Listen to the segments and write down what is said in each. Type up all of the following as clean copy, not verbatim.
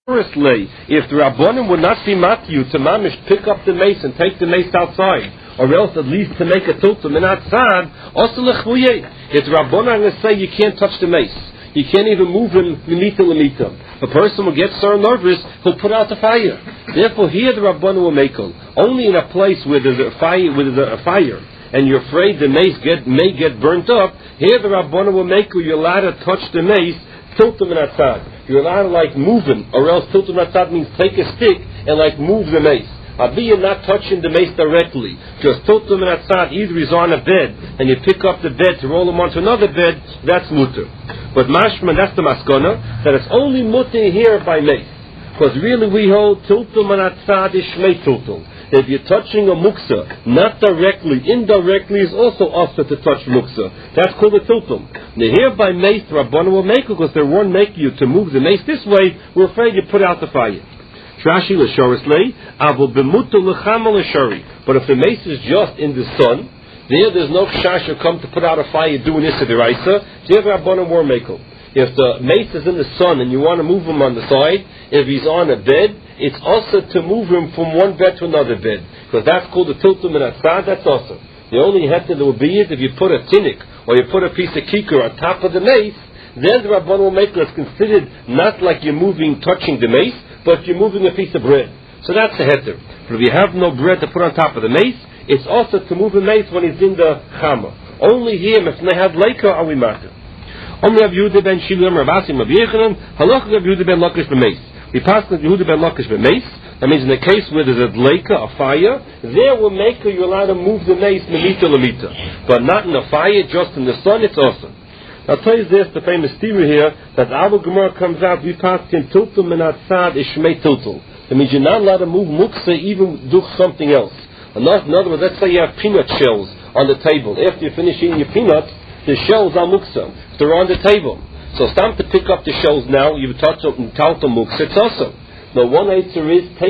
Firstly, if the Rabbanim would not be Matthew to mamish pick up the mace and take the mace outside, or else at least to make a tiltum and outside, also lechuye. If the Rabbanim are going to say you can't touch the mace, you can't even move him limita. A person will get so nervous, he'll put out the fire. Therefore, here the Rabbanim will make it. Only in a place where there's a fire, and you're afraid the mace may get burnt up, here the Rabbanim will make it. You're allowed to touch the mace, tiltum and outside. You're allowed to move him, or else tiltum atzad means take a stick and move the mace. You're not touching the mace directly. Just tiltum and atzad, either he's on a bed and you pick up the bed to roll him onto another bed, that's mutter. But mashma, that's the maskana, that it's only mutter here by mace. Because really we hold tiltum and atzad is shmei tiltum. If you're touching a muksa, not directly, indirectly is also also to touch muksa. That's called a tiltum. Now here by mace, the Rabbanan will make it because they won't make you to move the mace this way. We're afraid you put out the fire. Trashi l'shorisle, avol b'mutu l'chama l'shori. But if the mace is just in the sun, there's no chash will come to put out a fire doing this to the raisa. There the Rabbanan won't make it. If the mace is in the sun and you want to move him on the side, if he's on a bed, it's also to move him from one bed to another bed. Because that's called the tiltum and atzad, that's also. The only heter that will be is if you put a tinnik or you put a piece of kikar on top of the mace, then the Rabbanan will make it considered not like you're touching the mace, but you're moving a piece of bread. So that's the heter. But if you have no bread to put on top of the mace, it's also to move the mace when he's in the chama. Only him, if they have leika, are we matter. Only Rav Yehuda ben Shimon, Rav Asim, Rav Yechanan, halacha Rav Yehuda ben Lakish b'meis. We pass Rav Yehuda ben Lakish b'meis. That means in the case where there's a leika, a fire, there will make you're allowed to move the mace lemita lemita. But not in the fire, just in the sun, it's awesome. I'll tell you this, the famous theory here, that our Gemara comes out, we pass in tiltum and atzad is shmei tiltum. That means you're not allowed to move muksa, even do something else. In other words, let's say you have peanut shells on the table. After you finish eating your peanuts, the shells are muksa. They're on the table. So it's time to pick up the shells now. You've touched up and talta muksa. It's awesome. Now one answer is take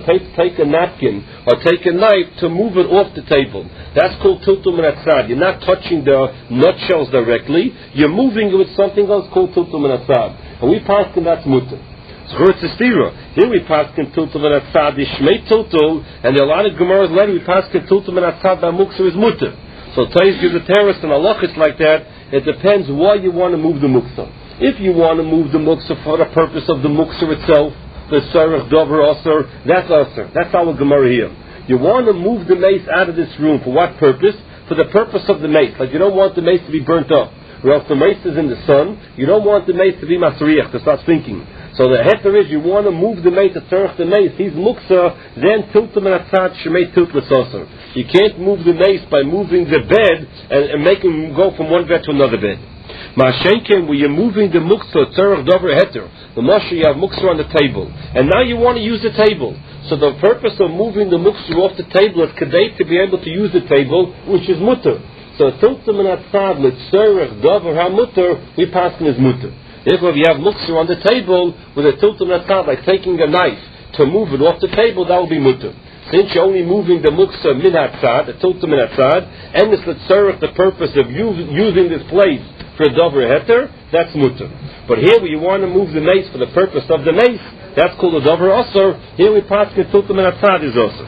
a napkin or take a knife to move it off the table. That's called tiltum and atzad. You're not touching the nutshells directly. You're moving it with something else called tiltum and atzad. And we pass in that's mutter. So it's a stira. Here we pass in tiltum and atzad is shmei tiltum, and there are a lot of Gemaras later we pass in tiltum and atzad by muksa is mutter. So Tais gives a terrorist and halachas like that. It depends why you want to move the muksa. If you want to move the muksa for the purpose of the muksa itself, the sarach dover aser, that's aser. That's our Gemara here. You want to move the mace out of this room for what purpose? For the purpose of the mace. Like you don't want the mace to be burnt up. Or else the mace is in the sun, you don't want the mace to be masriach, to start thinking. So the heter is you want to move the mace, to turch the mace, he's muksa, then tiltum and atzad shemei tilt l'soser. You can't move the mace by moving the bed and making him go from one bed to another bed. Ma'ashenken, where you're moving the muksa, tzarech dover heter, the moshe you have muksa on the table, and now you want to use the table. So the purpose of moving the muksa off the table is kadei to be able to use the table, which is mutter. So tiltum and atzad, l'tzarech dover ha-mutter, we pass in as mutter. Therefore, if you have muksa on the table with a tiltum and atzad, like taking a knife to move it off the table, that will be mutter. Since you're only moving the muksa min atzad, the tiltum and atzad, and it's the purpose of using this place for a dover heter, that's mutter. But here, where you want to move the mace for the purpose of the mace, that's called a dover aser. Here we pass the tiltum and atzad is aser.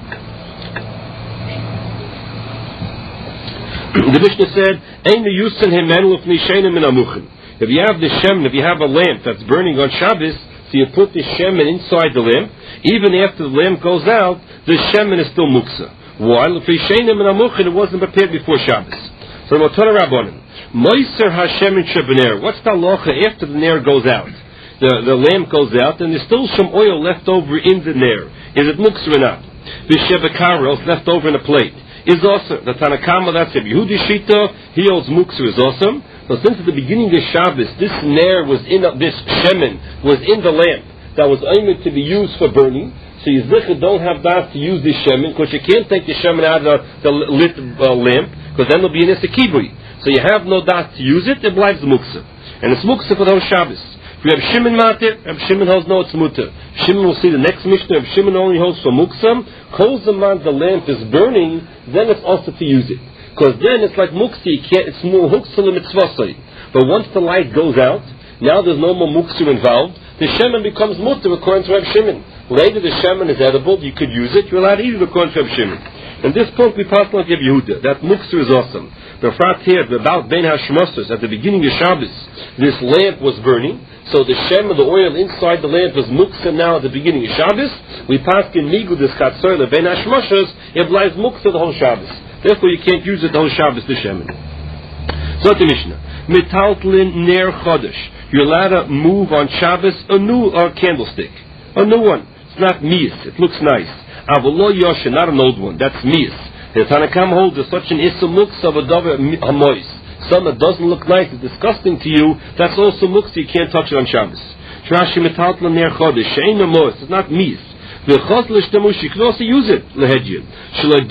The Mishnah said, "Ein yusin himenu ufni shenim min amuchin." If you have the shemen, if you have a lamp that's burning on Shabbos, so you put the shemen inside the lamp, even after the lamp goes out, the shemen is still muksa. Why? It wasn't prepared before Shabbos. So the Motana Rabbanim, Moiser HaShemen Shebener. What's the halacha after the nair goes out? The lamp goes out, and there's still some oil left over in the nair. Is it muksa or not? The Shebekara left over in a plate is awesome. The Tanakama, that's a Yehudi Shita, he holds muksa is awesome. So since at the beginning of Shabbos, this nair was in this shemen was in the lamp that was aimed to be used for burning. So you don't have that to use this shemen because you can't take the shemen out of the lit lamp because then there'll be an esakibui. So you have no dat to use it. It lies muksa, and it's muksa for the whole Shabbos. If you have Shimon matir, Reb Shimon holds no it's mutter. Shimon will see the next Mishnah. Reb Shimon only holds for muksa. Kol zaman the lamp is burning, then it's also to use it. Because then it's like muksa, it's more huksa mitzvasai. But once the light goes out, now there's no more muksa involved, the shemen becomes mutter according to Reb Shimon. Later the shemen is edible, you could use it, you're allowed to eat it according to Reb Shimon. In this point we pass like Reb Yehuda, that muksa is awesome. The frat here, about Ben Hashmosers, at the beginning of Shabbos, this lamp was burning, so the shemen, the oil inside the lamp was muksa now at the beginning of Shabbos. We pass in Migu, this Chatzor, the Ben Hashmosers, it lies muksa the whole Shabbos. Therefore you can't use it the whole Shabbos, the shemen. So the Mishnah, Metaltlin Ner Chodesh. You're allowed to move on Shabbos a new candlestick. A new one. It's not mias. It looks nice. Avolo Yosha, not an old one. That's mias. The Tanakam holds there's such an issa muksa of a davar hamois. Something that doesn't look nice, it's disgusting to you, that's also muksa, you can't touch it on Shabbos. Shrashi Metaltlin Ner Chodesh. Shein hamois. It's not mias. You can also use it. It's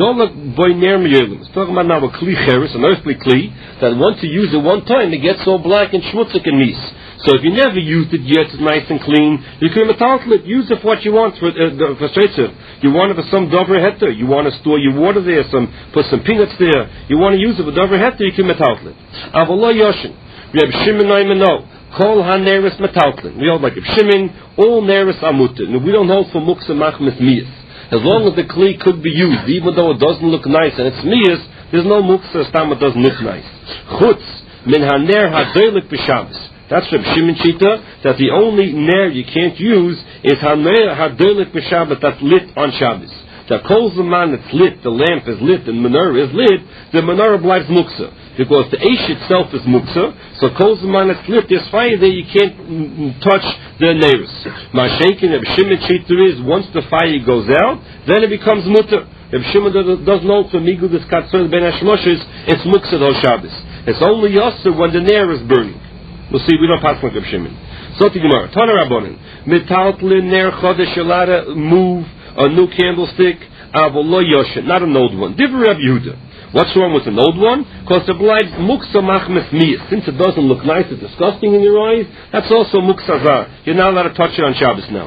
talking about now a kli cheres, an earthly kli, that once you use it one time, it gets all black and schmutzig and mies. So if you never used it yet, it's nice and clean. You can metaltle it. Use it for what you want. For straight. You want it for some dover heter. You want to store your water there. Put some peanuts there. You want to use it for dover heter. You can metaltle it. Avolo yoshin. Reb Shimon Naimano. Kol ha-neres metaltlin. We hold like Reb Shimon, all neres amutin. We don't hold for muksa machmas miyas. As long as the kli could be used, even though it doesn't look nice and it's miyas, there's no muksa stam it doesn't look nice. Chutz min ha-ner ha-doilik b'Shabbos. That's Reb Shimon Shita, that the only ner you can't use is ha-ner ha-doilik b'Shabbos that's lit on Shabbos. The kol zaman it's lit, the lamp is lit, and menorah is lit, the menorah blives muksa. Because the Eish itself is muksa, so kol zaman it's lit, there's fire there, you can't touch the neiros. Mashenkin, Reb Shimon Shita is, once the fire goes out, then it becomes mutter. Reb Shimon doesn't know for Migu this Katzor Ben Hashmoshes, it's muksa the Shabbos. It's only yasser when the nair is burning. We'll see, we don't pass like Reb Shimon. So to Gemara, Tana Rabbanan, Metaltlin Ner Chodesh Yalada, move a new candlestick, Avolo Yoshin, not an old one. Divrei Reb Yehuda. What's wrong with an old one? Because it blives muksa machmes miyas. Since it doesn't look nice, it's disgusting in your eyes, that's also muksa zar. You're not allowed to touch it on Shabbos now.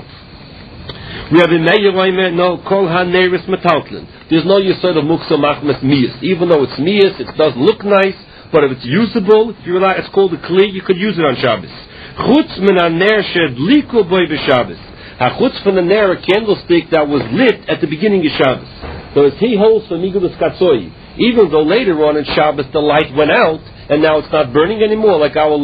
We have in Meir no kol ha-neris metaltlin. There's no yesod of muksa machmes miyas. Even though it's miyas, it doesn't look nice, but if it's usable, if you're allowed, it's called a kli, you could use it on Shabbos. Chutz min ha-ner shedliku boy b'Shabbos. Ha-chutz from the ner, a candlestick that was lit at the beginning of Shabbos. So as he holds for Migdal Katzoi, even though later on in Shabbos the light went out and now it's not burning anymore, like our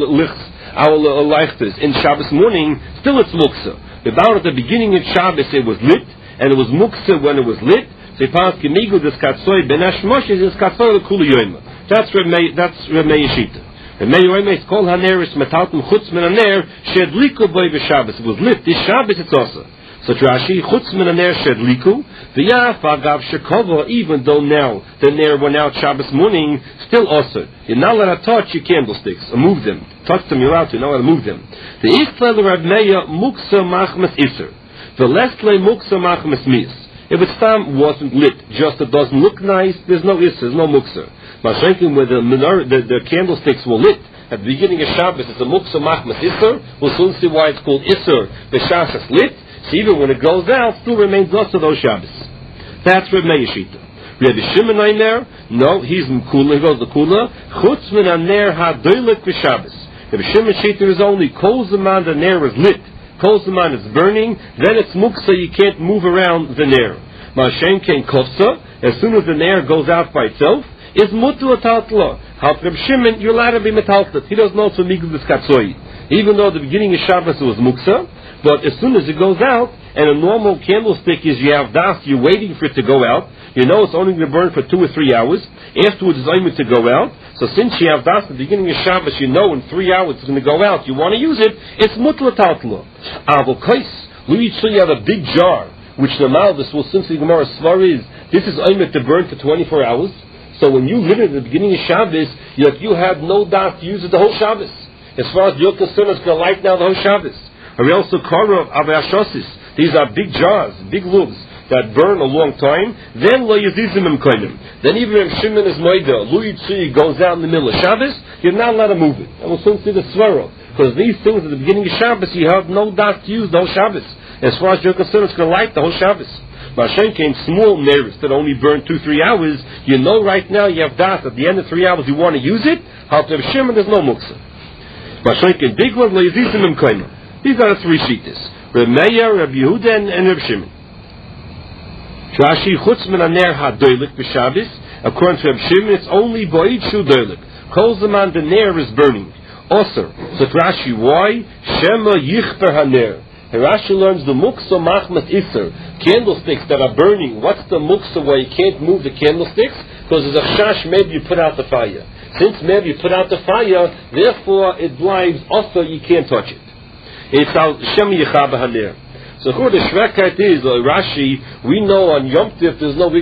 lichters in Shabbos morning, still it's muksa. About at the beginning of Shabbos it was lit, and it was muksa when it was lit. So he passed Migdal Katzoi ben Hashmoshes is Katzoi l'kula yoyma. That's Reb Meir Shita. Reb Meir is called haneris metaltum chutz min haner shedliku boy b'Shabbos. It was lit this Shabbos. It's also. So Rashi, chutz min haner shedliku, v'yaf agav shekovo, even though now the ner went out Shabbos morning, still also. You're not allowed to touch your candlesticks or move them. Touch them, you're out to, you're not allowed to move them. The Ichla Reb Meir muksa machmas iser. The lestle muksa machmas mis. If its time wasn't lit, just it doesn't look nice, there's no iser, there's no muksa. Mashenkin, where the candlesticks were lit at the beginning of Shabbos, it's a muksa machmas iser. We'll soon see why it's called iser. The Shabbos lit. So even when it goes out, still remains also those Shabbos. That's Reb Meir Shita. Reb Shimon Aimer, no, he's Mkula, he goes to Kula. Chutz min haner ha-doilik v'Shabbos. Reb Shimon Shita is only kol zaman the ner is lit, kol zaman is burning, then it's muksa, you can't move around the ner. Ma'ashem kein kofsa, as soon as the ner goes out by itself, is mutu atatla. How Reb Shimon, you're allowed to be metaltat. He doesn't know to migdal katzoi. Even though at the beginning of Shabbos it was muksa, but as soon as it goes out, and a normal candlestick is you have das, you're waiting for it to go out. You know it's only going to burn for 2 or 3 hours. Afterwards it's only to go out. So since you have das at the beginning of Shabbos, you know in 3 hours it's going to go out. You want to use it. It's mutla taltla. Avokais. You have a big jar, which the malvis will simply Gemara svar is. This is only to burn for 24 hours. So when you lit it at the beginning of Shabbos, you have no das to use it the whole Shabbos. As far as you're concerned, it's going to light now the whole Shabbos. Also, these are big jars, big lubes that burn a long time. Then lo yazizim koinim. Then even if Shimon is moida, Lu Yitzri goes out in the middle of Shabbos, you're not allowed to move it. And we'll soon see the swirl. Because these things at the beginning of Shabbos, you have no doubt to use the whole Shabbos. As far as you're concerned, it's going to light the whole Shabbos. Mashen came small neris that only burn 2-3 hours. You know right now you have das at the end of 3 hours you want to use it. How to have Shimon, there's no muksa. Mashen came big one, lo yazizim koinim. These are the three shittas. Reb Meir, Reb Yehuda, and Reb Shimon. Rashi chutz min haner hadoilik b'Shabbos. According to Reb Shimon, it's only bo'id shu doilik. Kol zaman the ner is burning. Also, so Rashi, why? Shema yichper haner. Rashi learns the muksa machmas iser, candlesticks that are burning. What's the muksa where you can't move the candlesticks? Because there's a chash, maybe you put out the fire. Since maybe you put out the fire, therefore it blinds. Also, you can't touch it. It's al shema yichaba haner. So who the shrekait is, Rashi, we know on Yom Tif there's no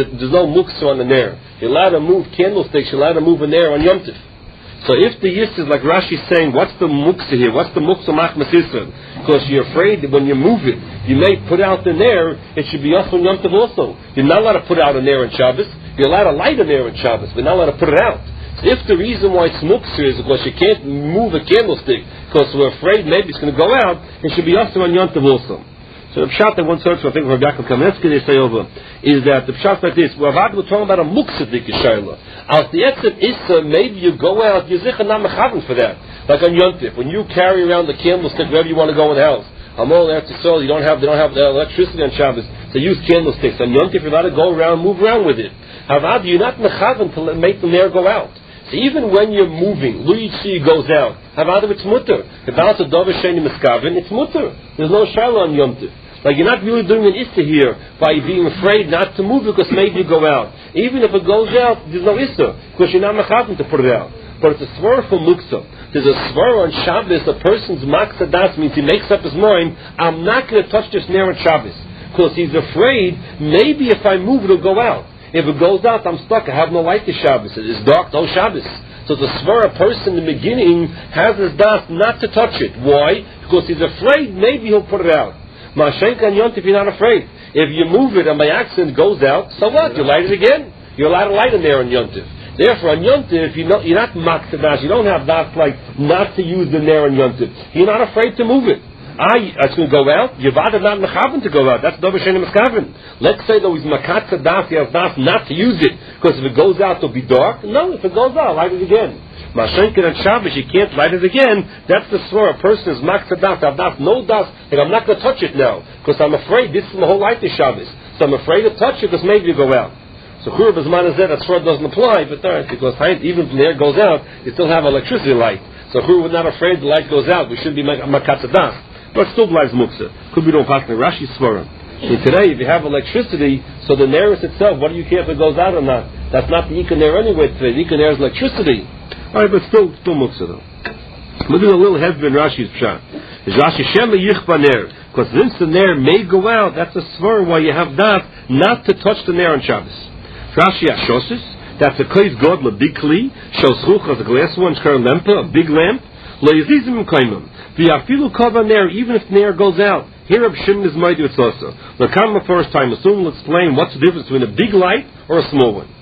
muksa on the ner. You're allowed to move candlesticks, you're allowed to move a ner on Yom Tif. So if the yis is like Rashi saying, what's the muksa here? What's the muksa machmas Yisrael? Because you're afraid that when you move it, you may put out the ner, it should be also on Yom Tov also. You're not allowed to put out a ner on Shabbos. You're allowed to light a ner on Shabbos, but not allowed to put it out. So if the reason why it's muksa is because you can't move a candlestick, because we're afraid maybe it's going to go out, it should be also on Yom Tov also. So the pshat that one search for, I think, for Yaakov Kamenetsky, they say over, is that the pshat like this, we're talking about a muksadik shayla. As the etzet issa, maybe you go out, you're zicha not mechaven for that. Like on Yom Tif, when you carry around the candlestick wherever you want to go in the house. Amol Eretz Yisrael, they don't have the electricity on Shabbos, they use candlesticks. On Yom Tif, you're allowed to go around, move around with it. However, you're not mechaven to make the nair go out. So even when you're moving, Luichi goes out. However, it's mutter. If it's a dover sheni miskaven, it's mutter. There's no shayla on Yom Tif. Like you're not really doing an issa here by being afraid not to move because maybe you go out. Even if it goes out, there's no issa because you're not mechaven to put it out. But it's a svar for muksa. There's a svar on Shabbos. A person's maksadas means he makes up his mind. I'm not going to touch this ner on Shabbos because he's afraid maybe if I move it'll go out. If it goes out, I'm stuck. I have no light to Shabbos. It's dark, no Shabbos. So the svar, a person in the beginning has his das not to touch it. Why? Because he's afraid maybe he'll put it out. Ma'ashenka and Yontif, you're not afraid. If you move it and by accident it goes out, so what? You light it again. You're allowed to light it there on Yontif. Therefore, on Yontif, you're not maksadash. You don't have that like not to use the nair on Yontif. You're not afraid to move it. It's going to go out. You're not mechaven to go out. That's dover sheni miskaven. Let's say though he's makatza das, he has das not to use it because if it goes out, it'll be dark. No, if it goes out, light it again. Mashenkin and Shabbos, you can't light it again. That's the svar. A person is maksadas. I've das no das, and I'm not going to touch it now because I'm afraid this is my whole life is Shabbos. So I'm afraid to touch it because maybe you go out. So Churub Azman is that svar doesn't apply, but because even when the air goes out, you still have electricity light. So Churub is not afraid the light goes out. We shouldn't be makatzadas, but still lies muksa. Could be don't pass the Rashi svarim. And today, if you have electricity, so the nair itself, what do you care if it goes out or not? That's not the Ikon nair anyway today. The Ikon nair is electricity. Alright, but still muksa though. We'll do a little hezbollah in Rashi's pshat. Is Rashi shema yichba ner? Because since the nair may go out, that's a svar why you have that not to touch the nair on Shabbos. Rashi ashosis, that's a kleis godla big kli, shos chuchas a glass one, shkar lempa, a big lamp, lo yizizim kaimim. V'yafilu kava nair, even if the nair goes out. Here Reb Shimon is mighty with also. We'll come the first time. Soon we'll explain what's the difference between a big light or a small one.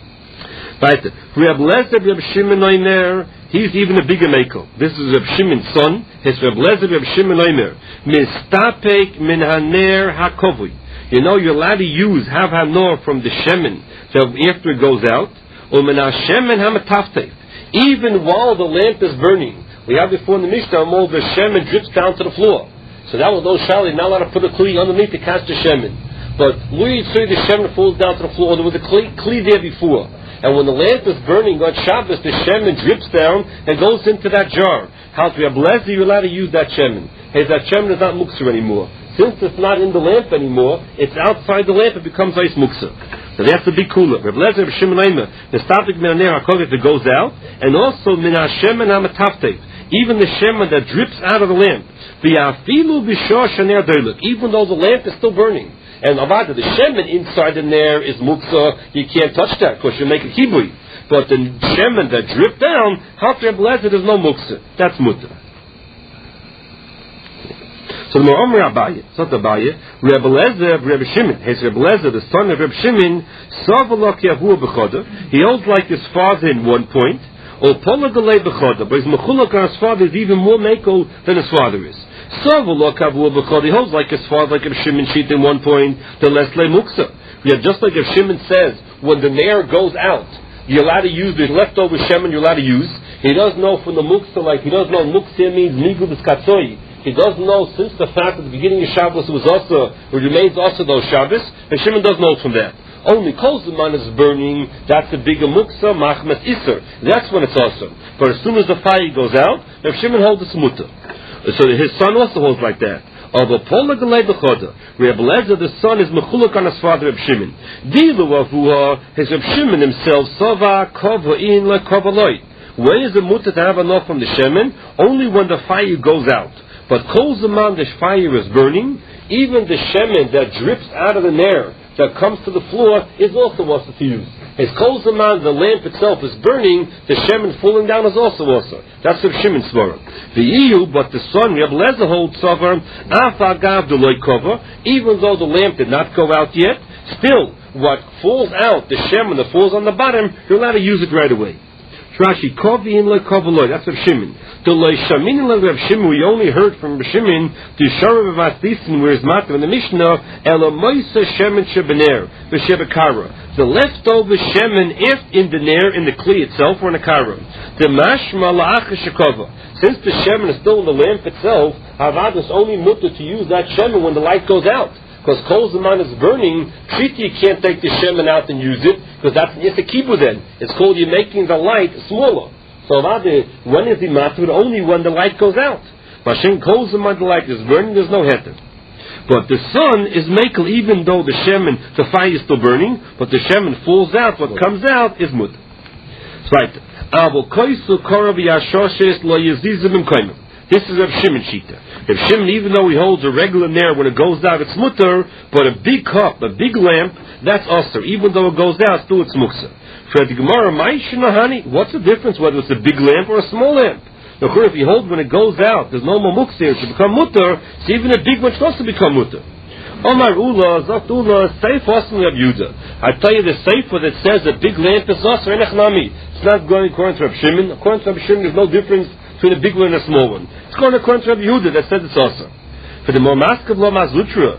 Right. Reb Lezer Reb Shimon Oimer, he's even a bigger makel. This is Reb Shimon's son. His Reb Lezer Reb Shimon Oimer. Mistapek min haner hakovui. You know you're allowed to use have hanor from the shemen after it goes out. Or min hashemen hamataftev. Even while the lamp is burning, we have before in the Mishnah, all the shemen drips down to the floor. So that was no shali. Not allowed to put a kli underneath to catch the shemen. But Louis say the shemen falls down to the floor. There was a kli there before. And when the lamp is burning on Shabbos, the shemen drips down and goes into that jar. How to be blessed, you're allowed to use that shemen. Hey, that shemen is not muksa anymore. Since it's not in the lamp anymore, it's outside the lamp, it becomes ice muksa. So that's the big cooler. Reb Lezer, Reb Shimon Oimer, the stapik min haner hakovit that goes out, and also min hashemen hamataftev, even the shemen that drips out of the lamp. V'yafilu b'shor shaner doiluk, even though the lamp is still burning. And avada, the shemen inside the nair is muksa, you can't touch that because you make it kibui. But the shemen that drip down, how Reb Lezer, there's no muksa. That's mutter. So the Omer Abaye, it's not Abaye, Reb Lezer, Reb Shimon, his Reb Lezer, the son of Reb Shimon, Savalok Yahu B'choda, he holds like his father in one point, or Polagalei B'choda, but his Mechulak on his father is even more makel than his father is. Savalok Yahu B'choda, he holds like his father, like Reb Shimon sheet in one point, the Lesle Muksa. Yeah, just like Reb Shimon says, when the nair goes out, you're allowed to use the leftover shemen, you're allowed to use. He doesn't know from the Muksa, like he doesn't know Muksa means Migul B'skatzoi. he doesn't know since the fact at the beginning of Shabbos it was also, it remains also those Shabbos, and Shimon doesn't know from that. Only Kol Zaman is burning, that's a bigger muksa, machmas iser. That's when it's awesome. But as soon as the fire goes out, Reb Shimon holds it's mutter. So his son also holds like that. Although Paul Galei B'choda, Reb Lezer, the son, is mechuluk on his father Reb Shimon. Dilu avuha, his Reb Shimon himself, sova kova in le kova loy. When is the mutter to have enough from the shemen? Only when the fire goes out. But Kol Zaman, the fire is burning, even the shemen that drips out of the nair, that comes to the floor, is also also to use. His Kol Zaman, the lamp itself is burning, the shemen falling down is also. That's Reb Shimon's svara. The EU, but the son, Reb Lezer holds sover, afagav de loy kova, even though the lamp did not go out yet, still, what falls out, the shemen that falls on the bottom, you're allowed to use it right away. Rashi, kovi in loy kova loy, that's Reb Shimon. The loy shamin in Reb Shimon, we only heard from Reb Shimon, the shara of Asdisin, where his matter in the Mishnah, ela moisa shemen shebener, v'shebekara. The leftover shemen, if in the nair, in the kli itself, or in the kara. The mashma la'acha shekova. Since the shemen is still in the lamp itself, Havad is only mutter to use that shemen when the light goes out. Because Kol Zaman is burning, Pshita you can't take the shemen out and use it, because that's a kibbutz then. It's called you're making the light smaller. So when is the matur? Only when the light goes out. Mashin Kol Zaman, the light is burning, there's no heter. But the sun is makel, even though the shemen, the fire is still burning, but the shemen falls out, what comes out is mud. Right. This is Reb Shimon Shita. Reb Shimon, even though he holds a regular nair when it goes out, it's mutter, but a big cup, a big lamp, that's usher. Even though it goes out, still it's muksa. For the Gemara, what's the difference whether it's a big lamp or a small lamp? Now, if you hold when it goes out, there's no more muksa, it should become mutter, so even a big one should also become mutter. Omar Ula, Zot Ula, Seif Osman Reb Yehuda. I tell you the Sefer that says a big lamp is usher, it's not going according to Reb Shimon. According to Reb Shimon, there's no difference between a big one and a small one. It's going according to Rabbi Yehuda that says it's also. For the more maskav lo mazutra,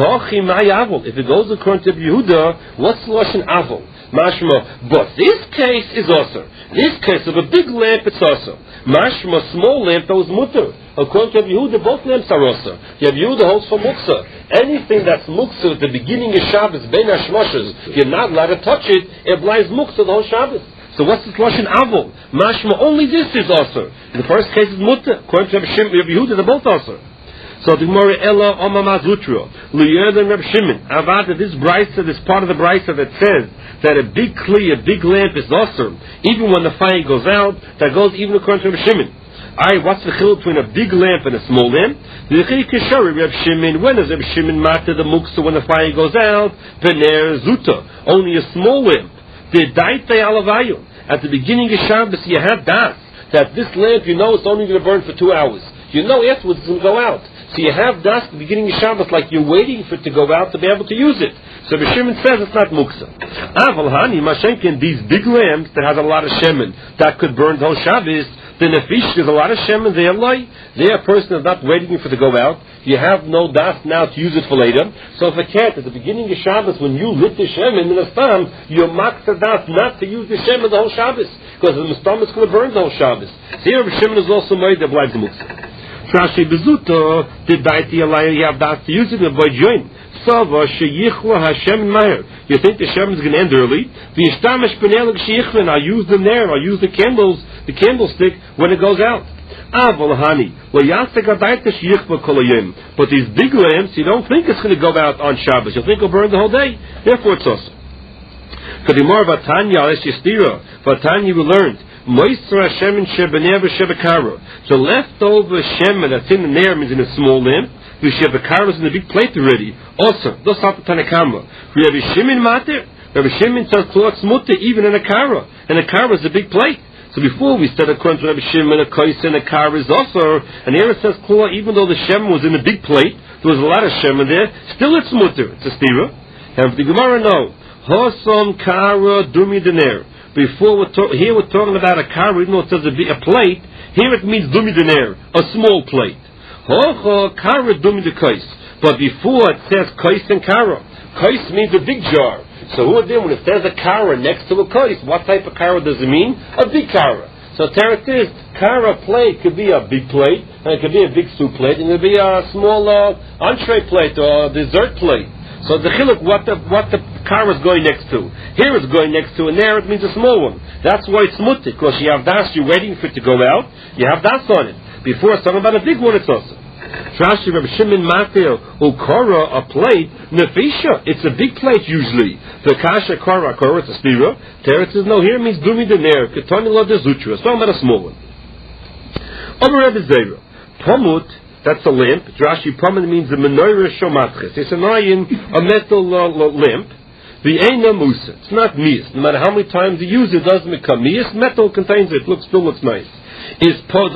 if it goes according to Rabbi Yehuda, what's the lashon avol? Mashma, but this case is also. This case of a big lamp, it's also. Mashma, small lamp, that was mutter. According to Rabbi Yehuda, both lamps are also. Rabbi Yehuda holds for muksa. Anything that's muksa at the beginning of Shabbos, ben hashmoshes, you're not allowed to touch it, it blinds muksa the whole Shabbos. So what's this lashon avol? Mashma, only this is also. In the first case is mutter. According to Rabbi Yehuda, they're both also. So the Gemara Ella Omama Zutra Liyer than Reb Shimon. Avada, this brisa, this part of the brisa that says that a big kli, a big lamp is awesome, even when the fire goes out, that goes even according to Reb Shimon. Alright, what's the chiluk between a big lamp and a small lamp? The Kishari Reb Shimon, when does Reb Shimon matter the muksa when the fire goes out? Vener Zuta, only a small lamp. The Daite Alavayu. At the beginning of Shabbos, you have das, that this lamp, you know, it's only going to burn for 2 hours. You know afterwards it's going to go out. So you have das at the beginning of Shabbos, like you're waiting for it to go out to be able to use it. So Reb Shimon says it's not muksa. Avalhani, Mashenkin, these big lamps that has a lot of shemen, that could burn the whole Shabbos, the nefish, there's a lot of shemen, they a person is not waiting for it to go out. You have no das now to use it for later. So if a cat, at the beginning of Shabbos, when you lit the shemen in the stam, you're maksa das not to use the shemen the whole Shabbos, because the stam is going to burn the whole Shabbos. So here Reb Shimon is also made of like muksa. Rashi bezuto did daiti alaya you have that to use it and avoid join. Sava sheyichla Hashem maher. You think the Shem is going to end early? V'yishtamish b'neilig sheyichla. I'll use them there. I'll use the candles, the candlestick when it goes out. Avalhani loyasek adaita sheyichla kolayim. But these big lamps, you don't think it's going to go out on Shabbos. You think it'll burn the whole day. Therefore, it's also. Kadimar vatanya es yistira. Vatanya we learned. Moisra shemen shebener v'shebekara. The leftover shemen that's in the nair means in a small lamp. V'shebekara is in the big plate already. Also, those are the Tanakama. Rabbi Shimon mater. Rabbi Shimon says klotz mutter even in a kara. And a kara is a big plate. So before we said according to Rabbi Shimon, a kois and a kara is also. And here it says klotz even though the shemen was in a big plate, there was a lot of shemen there. Still it's mutter. It's a stira. And the Gemara no. Hosom kara dumi dener. Before here we're talking about a kara, even though it says a plate, here it means dumi dener, a small plate. Hocho kara dumi de kais. But before it says kais and kara. Kais means a big jar. So who then when it says a kara next to a kais, what type of kara does it mean? A big kara. So teretz is, kara plate could be a big plate, and it could be a big soup plate, and it could be a small entree plate or dessert plate. So the chiluk, what the kara is going next to. Here it's going next to, and there it means a small one. That's why it's mutter, because you have das, you're waiting for it to go out, you have das on it. Before it's talking about a big one, it's also. Rashi, Reb Shimon Matir, ukara, a plate, nefisha, it's a big plate usually. The kasha kara, it's a spira. Teretz is no, here it means dumi dener, ketani lo dezutra, it's talking about a small one. Omer Rebbe Zera, pomut, that's a lamp. Rashi, pomut means the menorah shomatches. It's an iron, a metal lamp. The Eina Musa, it's not mias. No matter how many times you use it, it doesn't become mias. Metal contains it, still looks nice. Is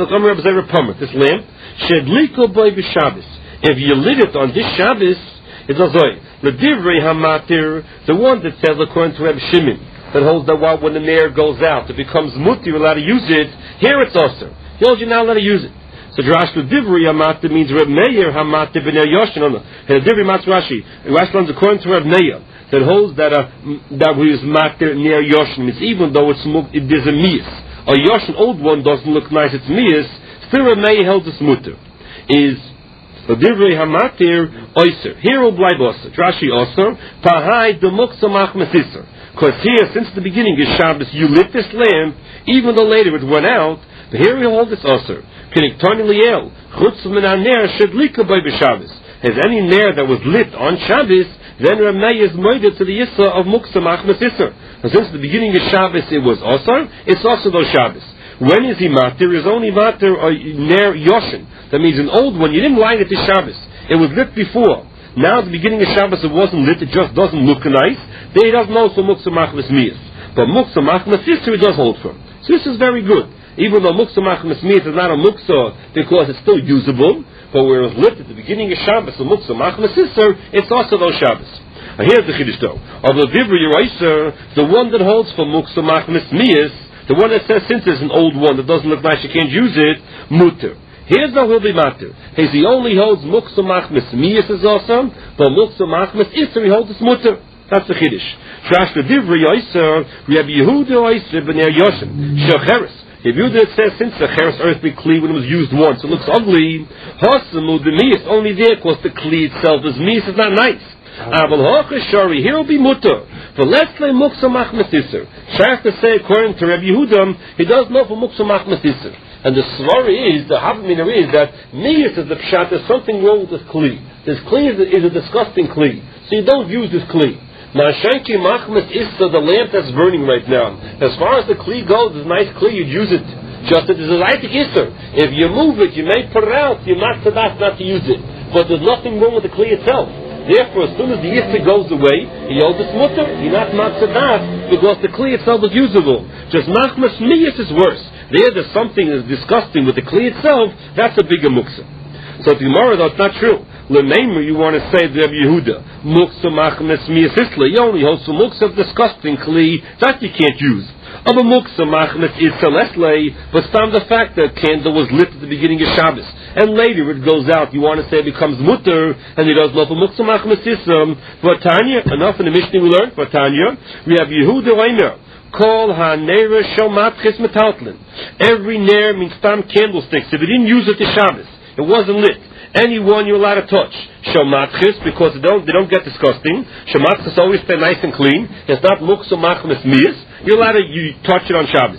this lamp, shedliko boy b'Shabbos. If you lit it on this Shabbos, it's also the divrei hamatir, the one that says according to Reb Shimon, that holds that when the nair goes out, it becomes muti, you're allowed to use it. Here it's also. He holds you not allowed to use it. So Rashi, the divrei hamatir means Reb Meir hamatir b'nei Yoshin. No. The divrei hamatir Rashi runs according to Reb Meir, that holds that we use matir near Yoshin. It's even though it is a mias. A Yoshin old one doesn't look nice, it's mias, still Reb Meir held this mutter. Is the divrei hamatir oiser. Here will bleibe oser. Rashi oser, pahai de muksa machmesiser. Because here, since the beginning of Shabbos, you lit this lamp, even though later it went out, but here we hold this oser. Kiniktoni liel, chutz min haner shedlika by b'Shabbos. Has any nair that was lit on Shabbos, then Reb Meir is moided to the Yissa of Muksa Machmas Isser. And since the beginning of Shabbos it was Osar, it's also those Shabbos. When is he matir? Is only matir Ner Yoshin. That means an old one, you didn't light it to Shabbos. It was lit before. Now at the beginning of Shabbos it wasn't lit, it just doesn't look nice. Then he doesn't also Muksa Machmas Miyas. But Muksa Machmas Isser he does hold for. So this is very good. Even though Muksa Machmas Miyas is not a Muksa because it's still usable, but where it was lit at the beginning of Shabbos, the Muksa Machmas Isser, it's also those Shabbos. Here's the Chiddush though. Of the Divrei Yeraisa, the one that holds for Muksa Machmas Miyas, the one that says since it's an old one that doesn't look nice, you can't use it, mutter. Here's the will be matter. He only holds Muksa Machmas Miyas is awesome, but Muksa Machmas Isser he holds this mutter. That's the Chiddush. Trash the Divrei Yeraisa, Rabbi Yehuda Yeraisa b'ner Yoshin, Shecheres. If Yehuda says since the cheres earthly kli when it was used once, it looks ugly. Hasamu the miyas only there because the kli itself is miyas, is not nice. Aval ha'chashari here will be mutter. For let's say muksa machmas iser. Shach to say according to Rabbi Yehuda, he does know for muksa machmas iser. And the svar is, the havamina is that miyas is the pshat. There's something wrong with this kli. This kli is a disgusting kli, so you don't use this kli. Now, Shanki Machmas is the lamp that's burning right now. As far as the kli goes, it's a nice kli, you'd use it. Just that there's a lightic isser. If you move it, you may put it out, you're not sadat not to use it. But there's nothing wrong with the kli itself. Therefore, as soon as the isser goes away, he holds its mutter. You're not sadat because the kli itself is usable. Just Machmas Miyas is worse. There's something that's disgusting with the kli itself, that's a bigger muksa. So the Gemara, though, it's not true. L'meimer, you want to say to Rabbi Yehuda, muksa machmas miyas isla. You only hold some muksa of disgusting kli that you can't use. Of a muksa machmas is celestle, but some the fact that candle was lit at the beginning of Shabbos, and later it goes out. You want to say it becomes mutter, and he does not for muksa machmas isla. For Tanya, enough in the Mishnah we learned. For Tanya, we have Yehuda Reimer. Kol ha-neira shomatchis metaltlin. Every nair means tam candlesticks. If you didn't use it to Shabbos, it wasn't lit. Anyone you're allowed to touch. Shomatchis, because they don't get disgusting. Shomatchis always stay nice and clean. It's not muksa machmas miyas. You're allowed to touch it on Shabbos.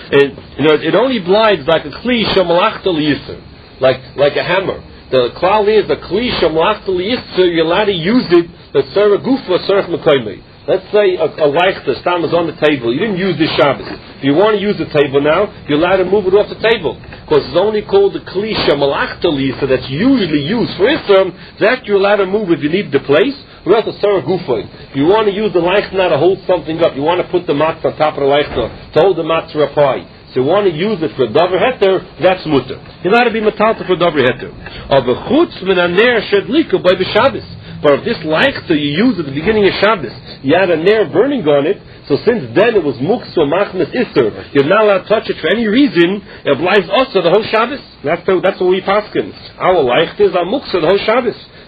And it only blinds like a kli shomalachta liyisser, like a hammer. The klal is the kli shomalachta liyisser. You're allowed to use it. The tzara gufa tzarech mekoymei. Let's say a leichter stam is on the table. You didn't use this Shabbos. If you want to use the table now, you're allowed to move it off the table. Because it's only called the klisha malachta lisa that's usually used for Islam. That you're allowed to move if you need the place. Or else a sarah gufay. If you want to use the leichter now to hold something up, you want to put the matzah on top of the leichter to hold the matzah pie. So you want to use it for davar heter, that's mutter. You're allowed to be matalta for davar heter. Of a chutz min aner shedlika by the Shabbos. But if this leichter you use at the beginning of Shabbos, you had a nair burning on it, so since then it was muksa machmas isser, you're not allowed to touch it for any reason, it applies also the whole Shabbos. That's what we paskin. Our leichter is our muksa the whole Shabbos.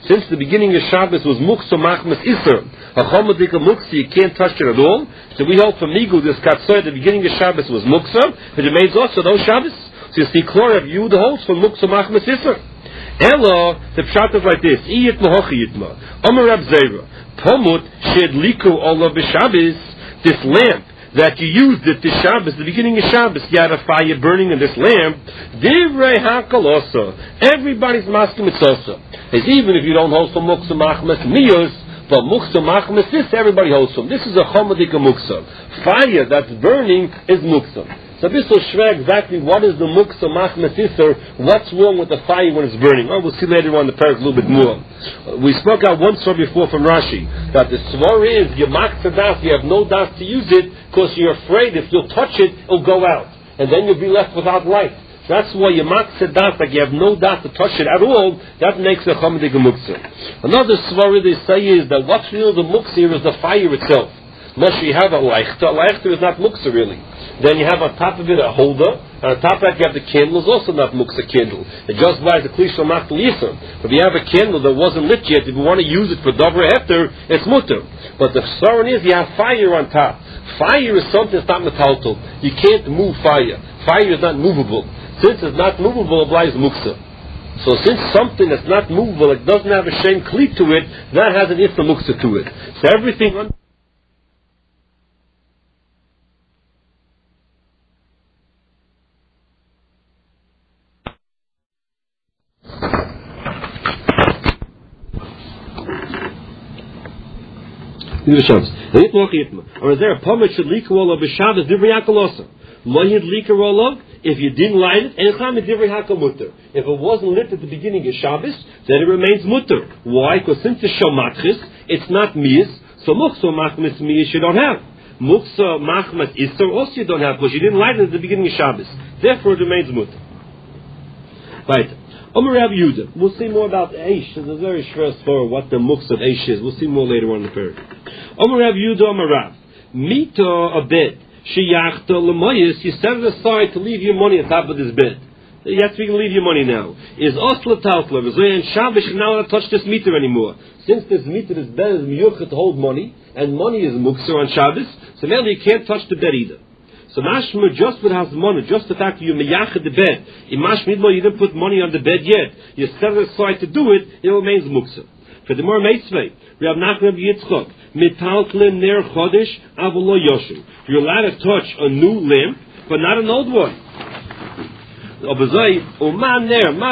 since the beginning of Shabbos was muksa machmas iser, a chomadika muksa, you can't touch it at all. So we hold from Migu this katsoy at the beginning of Shabbos was muksa, but it remains also those Shabbos. So you see, Klor you the holds from muksa machmas iser. Ella, the pshat is like this: Iyit mahochi yitma. Amar Rab Zera, pomut shed liku olav b'Shabbos. This lamp that you used it this Shabbos, the beginning of Shabbos, you had a fire burning in this lamp. Divrei hakal also. Everybody's masking it also. As even if you don't hold from muksa machmas miyos, but muksa machmas this everybody holds from. This is a chomadika muksa. Fire that's burning is muksa. So this will show exactly what is the muksa machmas iser, what's wrong with the fire when it's burning. Oh, we'll see later on the parak a little bit more. We spoke out one story before from Rashi, that the svar is, you maksa das, you have no das to use it, because you're afraid if you'll touch it, it'll go out. And then you'll be left without light. That's why you maksa das, like you have no das to touch it at all, that makes a chomadik muksa. Another svar they say is that what's real the muksa here is the fire itself. Unless you have a leichter. A leichter is not muksa really. Then you have on top of it a holder, and on top of that you have the candle, is also not muksa candle. It just buys the kli shel machtel yisur. But if you have a candle that wasn't lit yet, if you want to use it for davar after, it's mutter. But the saron is you have fire on top. Fire is something that's not metaltal. You can't move fire. Fire is not movable. Since it's not movable, it applies muksa. So since something that's not movable, it doesn't have a shem kli to it, that has an ifra muksa to it. So everything on or is there a pomit should leak all of b'Shabbos divrei hakol also? Loyid leak all of if you didn't light it, and divrei hakol mutter. If it wasn't lit at the beginning of Shabbos, then it remains mutter. Why? Because since it's shomatchis, it's not miyas, so muksa machmas miyas you don't have. Muksa machmas iser also you don't have because you didn't light it at the beginning of Shabbos. Therefore, it remains mutter. Right. Omer Rav Yehuda. We'll see more about Eish. It's a very short story what the muksa of Eish is. We'll see more later on in the period. Omer Rav Yehuda, Omer Rav. Mita a bed. Sheyachta lemoyis. You set it aside to leave your money on top of this bed. You have to leave your money now. Is osla taltla. And Shabbos should now not touch this meter anymore. Since this meter is bed is miyuchet to hold money, and money is muksa on Shabbos, so now you can't touch the bed either. So mashma just with hasmona, just the fact that you meyached the bed, in mashmidlo you didn't put money on the bed yet, you set it aside to do it, it remains muksa. For the more meitzvei, we have Nachman Yitzchok, mitaltlin ner chodesh avolo yoshu. You're allowed to touch a new lamp, but not an old one.